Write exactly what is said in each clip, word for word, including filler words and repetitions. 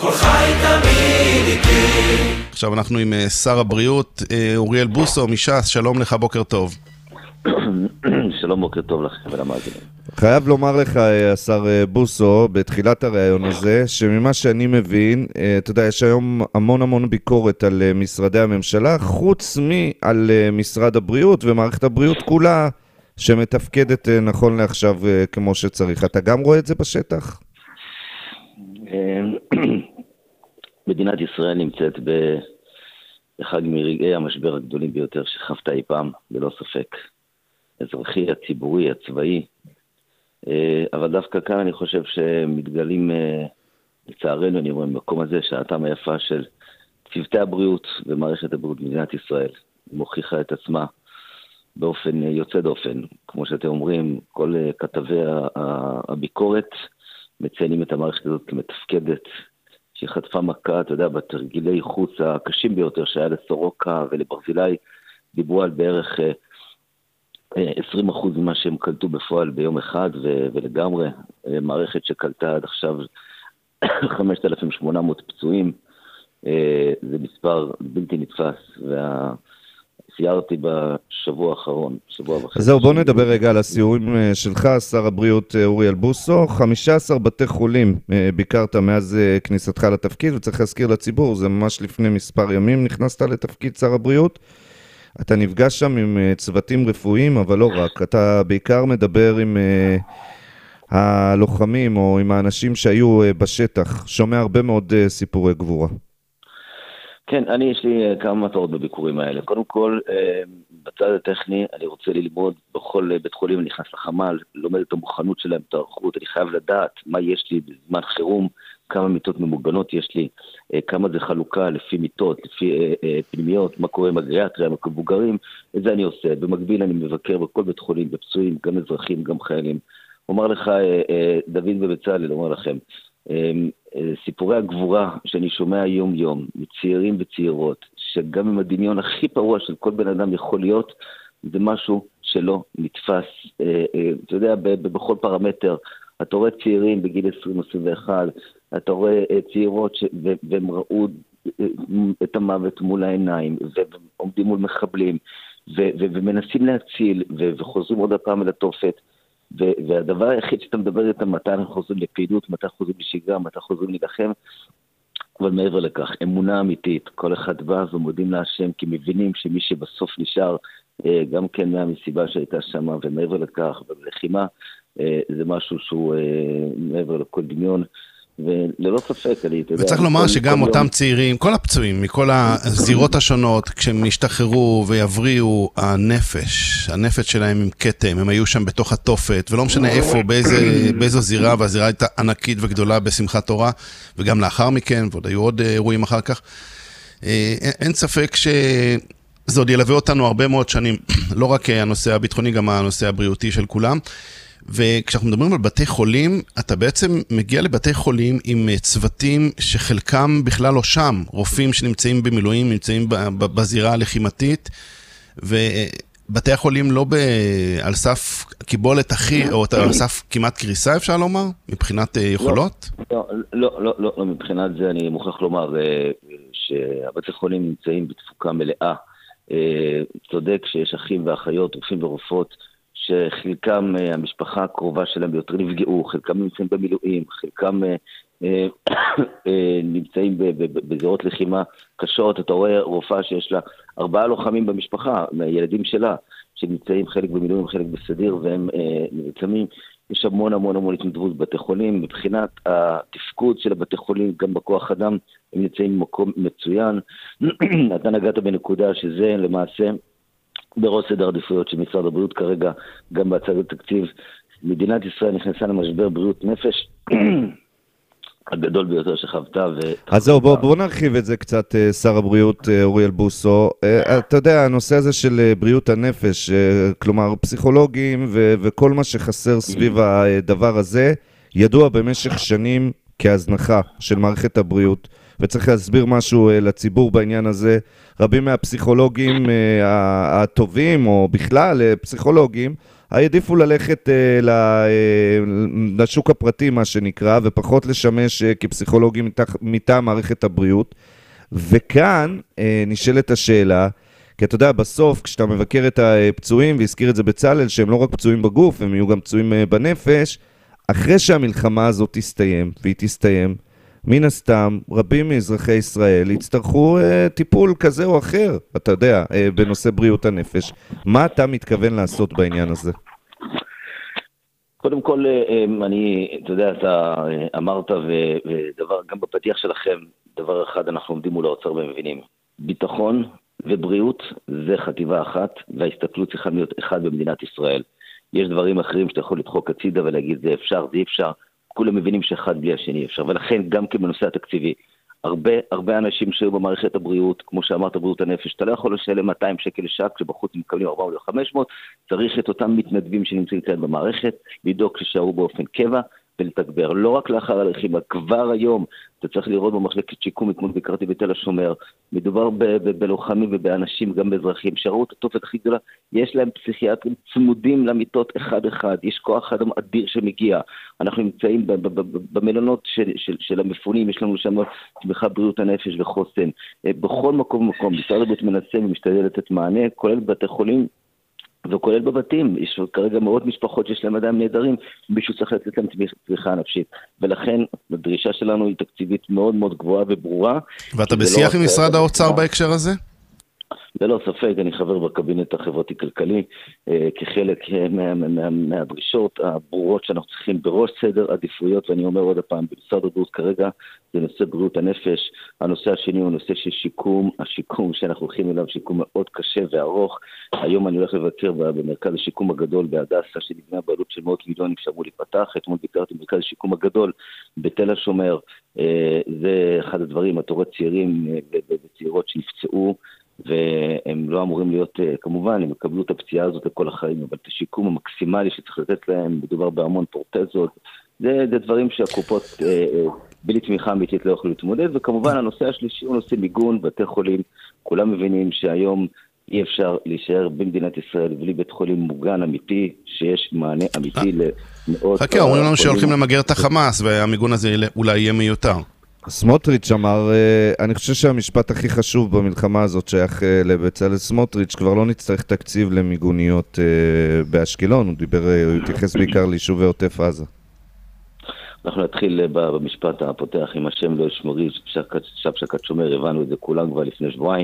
כל חי תמיד איתי. עכשיו אנחנו עם שר הבריאות אוריאל בוסו מש"ס, שלום לך, בוקר טוב. שלום, בוקר טוב לכם ולמאזינים. חייב לומר לך, השר בוסו, בתחילת הרעיון הזה, שממה שאני מבין, אתה יודע, יש היום המון המון ביקורת על משרדי הממשלה, חוץ מעל משרד הבריאות ומערכת הבריאות כולה, שמתפקדת נכון לעכשיו כמו שצריך. אתה גם רואה את זה בשטח? מדינת ישראל נמצאת באחד מרגעי המשבר הגדולים ביותר שחוותה אי פעם, ללא ספק. אזרחי, הציבורי, הצבאי. אבל דווקא כאן אני חושב שמתגלים, לצערנו, אני רואה במקום הזה, שעתם היפה של צוותי הבריאות ומערכת הבריאות במדינת ישראל. היא מוכיחה את עצמה באופן יוצא דופן. כמו שאתם אומרים, כל כתבי הביקורת מציינים את המערכת הזאת כמתפקדת, שהיא חטפה מכה, אתה יודע, בתרגילי חוץ הקשים ביותר שהיה לסורוקה ולברזילי, דיברו על בערך עשרים אחוז ממה שהם קלטו בפועל ביום אחד, ו- ולגמרי מערכת שקלטה עד עכשיו חמשת אלפים ושמונה מאות פצועים, זה מספר בלתי נתפס, וסיירתי בשבוע האחרון, שבוע וחצי. אז זהו, בוא נדבר רגע על הסיורים שלך, שר הבריאות אוריאל בוסו. חמישה עשר בתי חולים ביקרת מאז כניסתך לתפקיד, וצריך להזכיר לציבור, זה ממש לפני מספר ימים נכנסת לתפקיד שר הבריאות. אתה נפגש שם עם צוותים רפואיים, אבל לא רק. אתה בעיקר מדבר עם uh, הלוחמים או עם האנשים שהיו uh, בשטח. שומע הרבה מאוד uh, סיפורי גבורה. כן, אני יש לי uh, כמה מטרות בביקורים האלה. קודם כל, uh, בצד הטכני, אני רוצה ללמוד בכל uh, בית חולים, אני נכנס לחמ"ל, לומד את המוכנות שלהם, את הערכות, אני חייב לדעת מה יש לי בזמן חירום, כמה מיטות ממוגנות יש לי, כמה זה חלוקה לפי מיטות, לפי פנימיות, מה קורה עם הגריאטריה, עם המבוגרים, את זה אני עושה. במקביל אני מבקר בכל בית חולים, בפצועים, גם אזרחים, גם חיילים. אומר לך, דוד ובצלאל, אומר לכם, סיפורי הגבורה שאני שומע יום יום, מצעירים וצעירות, שגם עם הדמיון הכי פרוע של כל בן אדם יכול להיות, זה משהו שלא נתפס, אתה יודע, בכל פרמטר, אתה רואה צעירים בגיל עשרים עשרים ואחת, אתה רואה צעירות ש... והם ראו את המוות מול העיניים, ועומדים מול מחבלים, ו... ו... ומנסים להציל, ו... וחוזרים עוד הפעם אל התופת, ו... והדבר היחיד שאתה מדבר איתם, מתי אנחנו חוזרים לפעילות, מתי חוזרים לשגרה, מתי חוזרים להילחם, אבל מעבר לכך, אמונה אמיתית, כל אחד בא ומודים להשם, כי מבינים שמי שבסוף נשאר, גם כן מהמסיבה שהייתה שם, ומעבר לכך, ובלחימה, זה משהו שהוא מעבר לכל דמיון, וללא ספק, אני, אתה יודע... וצריך לומר שגם אותם צעירים, כל הפצועים, מכל הזירות השונות, כשהם ישתחררו ויבריאו, הנפש, הנפש שלהם עם קטם, הם היו שם בתוך התופת, ולא משנה איפה, באיזו זירה, והזירה הייתה ענקית וגדולה בשמחת תורה, וגם לאחר מכן, ועוד היו עוד אירועים אחר כך. אין ספק ש... זה עוד ילווה אותנו הרבה מאוד שנים, לא רק הנושא הביטחוני, גם הנושא הבריאותי של כולם. וכשאנחנו מדברים על בתי חולים, אתה בעצם מגיע לבתי חולים עם צוותים שחלקם בכלל לא שם, רופאים שנמצאים במילואים, נמצאים בזירה הלחימתית, ובתי החולים לא ב... על סף קיבולת הכי, או על סף כמעט קריסה, אפשר לומר, מבחינת יכולות? לא, לא, לא, לא, לא, מבחינת זה אני מוכרח לומר שהבתי חולים נמצאים בתפוקה מלאה, צודק שיש אחים ואחיות, רופאים ורופאות, שחלקם המשפחה הקרובה שלהם ביותר נפגעו, חלקם נמצאים במילואים, חלקם נמצאים בזירות לחימה קשות. אתה רואה רופאה שיש לה ארבעה לוחמים במשפחה, מהילדים שלה, שנמצאים חלק במילואים, חלק בסדיר, והם נמצאים, יש המון המון המון התנדבות בבתי חולים. מבחינת התפקוד של הבתי חולים, גם בכוח אדם, הם נמצאים במקום מצוין. אתה נגעת בנקודה שזה למעשה בראש סדר עדיפויות של משרד הבריאות כרגע, גם בהצעת התקציב. מדינת ישראל נכנסה למשבר בריאות נפש הגדול ביותר שחוותה. אז זהו, בוא, בוא נרחיב את זה קצת, שר הבריאות אוריאל בוסו. אתה יודע, הנושא הזה של בריאות הנפש, כלומר פסיכולוגים ו- וכל מה שחסר סביב הדבר הזה, ידוע במשך שנים כהזנחה של מערכת הבריאות. וצריך להסביר משהו לציבור בעניין הזה. רבים מהפסיכולוגים הטובים, או בכלל פסיכולוגים, העדיפו ללכת לשוק הפרטי, מה שנקרא, ופחות לשמש כפסיכולוגים מטעם מערכת הבריאות. וכאן נשאלת השאלה, כי אתה יודע, בסוף, כשאתה מבקר את הפצועים, והזכיר את זה בצלאל, שהם לא רק פצועים בגוף, הם יהיו גם פצועים בנפש, אחרי שהמלחמה הזאת תסתיים, והיא תסתיים, מן הסתם, רבים מאזרחי ישראל יצטרכו אה, טיפול כזה או אחר, אתה יודע, אה, בנושא בריאות הנפש. מה אתה מתכוון לעשות בעניין הזה? קודם כל, אני, אתה יודע, אתה אמרת, ודבר, גם בפתיח שלכם, דבר אחד אנחנו עומדים מול האוצר ומבינים. ביטחון ובריאות זה חטיבה אחת, וההסתכלות צריכה להיות אחד במדינת ישראל. יש דברים אחרים שאתה יכול לדחוק הצידה ולהגיד זה אפשר, זה אפשר. כולם מבינים שאחד בלי השני אפשר, ולכן גם כבנושא התקציבי, הרבה, הרבה אנשים שהיו במערכת הבריאות, כמו שאמרת, בריאות הנפש, אתה לא יכול לשלם מאתיים שקל לשק, שבחוץ מקבלים ארבע מאות וחמש מאות, צריך את אותם מתנדבים שנמצאים כאן במערכת, לדאוג ששארו באופן קבע, ולתגבר. לא רק לאחר הלחימה, כבר היום, אתה צריך לראות במחלקת שיקום, כמו ביקרתי בתל השומר, מדובר ב- ב- בלוחמים ובאנשים, גם באזרחים, שראו את התופת הכי גדולה, יש להם פסיכיאטרים צמודים למיטות אחד-אחד, יש כוח אדם אדיר שמגיע, אנחנו נמצאים ב- ב- ב- במלונות של, של, של המפונים, יש לנו שם תמיכה בריאות הנפש וחוסן, בכל מקום ומקום, משרד הבריאות מנסה ומשתדל לתת מענה, כולל בתי חולים, וכולל בבתים, יש כרגע מאות משפחות שיש להם אדם נהדרים, מישהו צריך לתת להם תמיכה נפשית, ולכן הדרישה שלנו היא תקציבית מאוד מאוד גבוהה וברורה. ואתה בשיח עם משרד האוצר בהקשר הזה? ללא ספק, אני חבר בקבינט החברתי-כלכלי, אה, כחלק מה, מה, מהדרישות הברורות שאנחנו צריכים בראש סדר עדיפויות, ואני אומר עוד הפעם, במשרד הבריאות כרגע זה נושא בריאות הנפש, הנושא השני הוא נושא של שיקום, השיקום שאנחנו הולכים אליו, שיקום מאוד קשה וארוך, היום אני הולך לבקר במרכז השיקום הגדול בהדסה, שנבנה בעלות של מאות מיליונים שאמרו להיפתח, אתמול ביקרתי במרכז השיקום הגדול בתל השומר, אה, זה אחד הדברים, התורי צעירים וצעירות שנפצעו, והם לא אמורים להיות, כמובן, הם יקבלו את הפציעה הזאת לכל החיים, אבל את השיקום המקסימלי שצריך לתת להם, מדובר בהמון פורטזות, זה, זה דברים שהקופות אה, בלי תמיכה אמיתית לא יכולו להתמודד, וכמובן הנושא השלישי הוא נושא מיגון, בתי חולים, כולם מבינים שהיום אי אפשר להישאר במדינת ישראל בלי בית חולים מוגן אמיתי, שיש מענה אמיתי למאות... חכה, אומרים לנו שהולכים למגר את החמאס, והמיגון הזה אולי יהיה מיותר. סמוטריץ' אמר, אני חושב שהמשפט הכי חשוב במלחמה הזאת שייך לבצלאל סמוטריץ', כבר לא נצטרך תקציב למיגוניות באשקלון, הוא דיבר, הוא התייחס בעיקר ליישובי עוטף עזה. אנחנו נתחיל במשפט הפותח עם השם לא ישמרי, שבשקת שומר, הבנו את זה כולם כבר לפני שבועיים,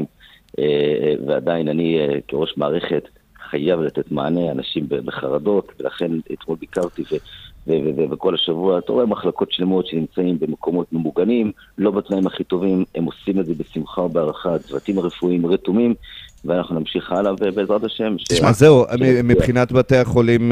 ועדיין אני כראש מערכת חייב לתת מענה, אנשים בחרדות, ולכן אתמול ביקרתי ו... וכל השבוע, אתה רואה מחלקות שלמות שנמצאים במקומות ממוגנים, לא בתנאים הכי טובים, הם עושים את זה בשמחה ובערכה, הצוותים הרפואיים רתומים, ואנחנו נמשיך הלאה, ובעזרת השם... תשמע, זהו, מבחינת בתי החולים,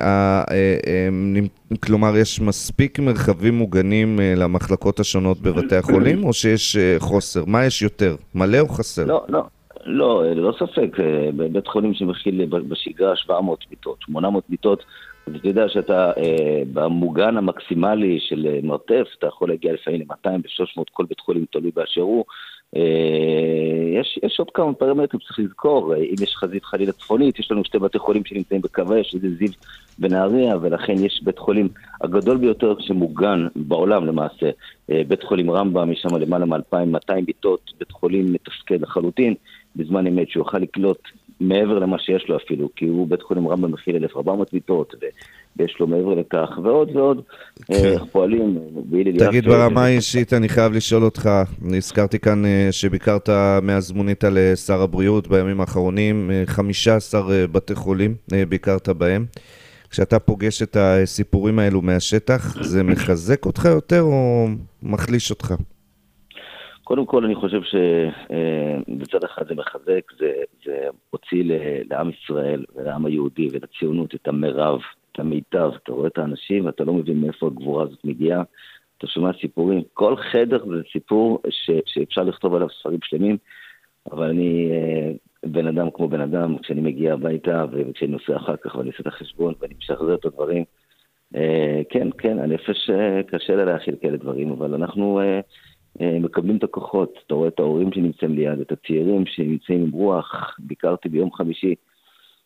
כלומר, יש מספיק מרחבים מוגנים למחלקות השונות בבתי החולים, או שיש חוסר? מה יש יותר? מלא או חסר? לא, לא. לא, לא ספק, בבית חולים שמכיל בשגרה שבע מאות מיטות, שמונה מאות מיטות, אתה יודע שאתה אה, במוגן המקסימלי של אה, מרתף, אתה יכול להגיע לפעמים ל-מאתיים ו-שלוש מאות, כל בית חולים תלוי באשר הוא. אה, יש, יש עוד כמה פרמטרים שצריך לזכור, אה, אם יש חזית חלילה צפונית, יש לנו שתי בתי חולים שנמצאים בקווה, שזה זיו בנהריה, ולכן יש בית חולים הגדול ביותר שמוגן בעולם למעשה, אה, בית חולים רמב"ם, יש שם למעלה מ-אלפיים ומאתיים מיטות, בית חולים מתפקד לחלוטין, בזמן אמת שהוא יוכל לקלוט מעבר למה שיש לו אפילו, כי הוא בית חולים רמב"ם מכיל אלף וארבע מאות מיטות, ויש לו מעבר לכך, ועוד ועוד, איך פועלים. תגיד ברמה האישית, אני חייב לשאול אותך, אני הזכרתי כאן שביקרת מאז מונית לשר הבריאות בימים האחרונים, חמישה עשר בתי חולים ביקרת בהם. כשאתה פוגש את הסיפורים האלו מהשטח, זה מחזק אותך יותר או מחליש אותך? קודם כל אני חושב שבצד אחד זה מחזק, זה, זה הוציא לעם ישראל ולעם היהודי ולציונות את המרב, את המיטב, אתה רואה את האנשים ואתה לא מבין מאיפה הגבורה הזאת מגיעה, אתה שומע סיפורים, כל חדר זה סיפור ש, שאפשר לכתוב עליו ספרים שלמים, אבל אני בן אדם כמו בן אדם, כשאני מגיע הביתה וכשאני נוסע אחר כך ואני עושה את החשבון ואני משחזר את הדברים, כן, כן, הנפש קשה לה להכיל כאלה דברים, אבל אנחנו... מקבלים את הכוחות, אתה רואה את ההורים שנמצאים ליד, את הצעירים שנמצאים עם רוח, ביקרתי ביום חמישי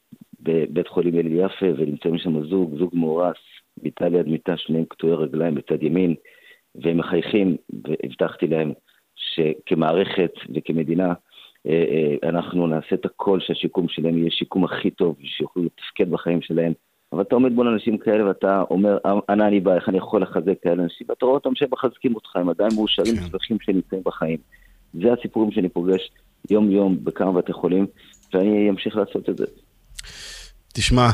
בבית חולים הלל יפה, ונמצאים שם זוג, זוג מאורס, מיטה ליד מיטה, שניהם קטועי רגליים בצד ימין, והם מחייכים, והבטחתי להם שכמערכת וכמדינה, אנחנו נעשה את הכל שהשיקום שלהם יהיה שיקום הכי טוב, שיוכלו לתפקד בחיים שלהם. אבל אתה עומד בו לאנשים כאלה, ואתה אומר, אנה אני בא, איך אני יכול לחזק כאלה אנשים, ואתה רואה אותם שמחזקים אותך, הם עדיין מאושרים ושמחים שנמצאים בחיים. זה הסיפורים שאני פוגש יום יום בכמה בתי חולים, ואני אמשיך לעשות את זה. תשמע,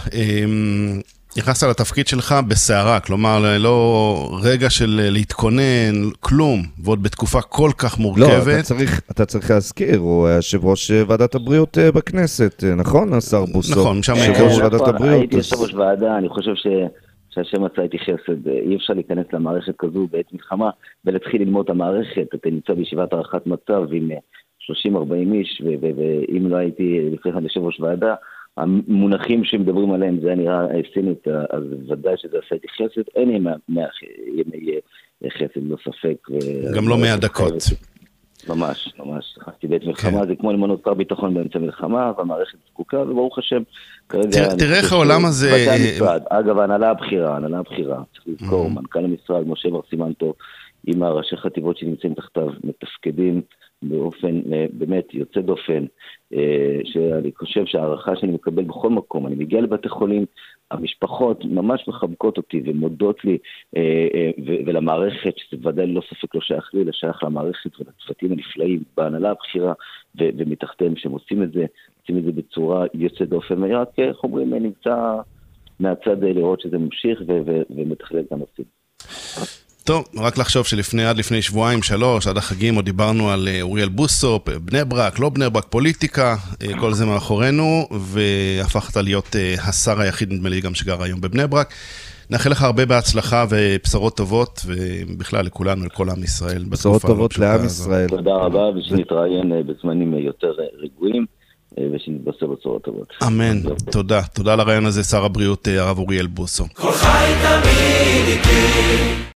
נכנסת לתפקיד שלך בסערה, כלומר, לא רגע של להתכונן, כלום, ועוד בתקופה כל כך מורכבת. לא, אתה צריך, אתה צריך להזכיר, הוא יושב ראש ועדת הבריאות בכנסת, נכון, השר בוסו? נכון, שם יושב ראש ועדת הבריאות. הייתי יושב ראש ועדה, אני חושב ש... שהשם מצא איתי חסד, אי אפשר להיכנס למערכת כזו בעת מלחמה, ולהתחיל ללמוד את המערכת, אתה נמצא בישיבת הערכת מצב עם שלושים ארבעים איש, ואם לא הייתי לפני כן יושב ראש ועדה, המונחים שמדברים עליהם, זה נראה סינית, אז ודאי שזה עשה איתי חסד, אין ימי חסד, לא ספק. גם לא מאה דקות. ממש, ממש. חשתי בעת מלחמה, זה כמו למנות שר ביטחון באמצע מלחמה, והמערכת זקוקה, וברוך השם, כרגע... תראה איך העולם הזה... אגב, ההנהלה הבחירה, ההנהלה הבחירה, צריך לזכור, מנכ"ל המשרד, משה בר סימנטו, עם הראשי חטיבות שנמצאים תחתיו, מתפקדים באופן באמת יוצא דופן, שאני חושב שהערכה שאני מקבל בכל מקום, אני מגיע לבתי חולים, המשפחות ממש מחבקות אותי ומודות לי ולמערכת, שזה ודאי לא ספק לא שייך לי, אלא שייך למערכת ולצוותים הנפלאים בהנהלה הבחירה ומתחתיהם שהם עושים את זה, עושים את זה בצורה יוצא דופן, ורק, איך אומרים, נמצא מהצד לראות שזה ממשיך ומתחלל את הנושאים. טוב, רק לחשוב שלפני, עד לפני שבועיים, שלוש, עד החגים, עוד דיברנו על אוריאל בוסו, בני ברק, לא בני ברק, פוליטיקה, כל זה מאחורינו, והפכת להיות השר היחיד, נדמה לי גם שגר היום בבני ברק. נאחל לך הרבה בהצלחה ובשורות טובות, ובכלל לכולנו, לכל עם ישראל. בשורות טובות לעם ישראל. תודה רבה, ושנתראיין בזמנים יותר רגועים, ושנתבשר בשורות טובות. אמן, תודה. תודה על הרעיון הזה, שר הבריאות הרב אוריאל בוסו. כל חי תמיד איתי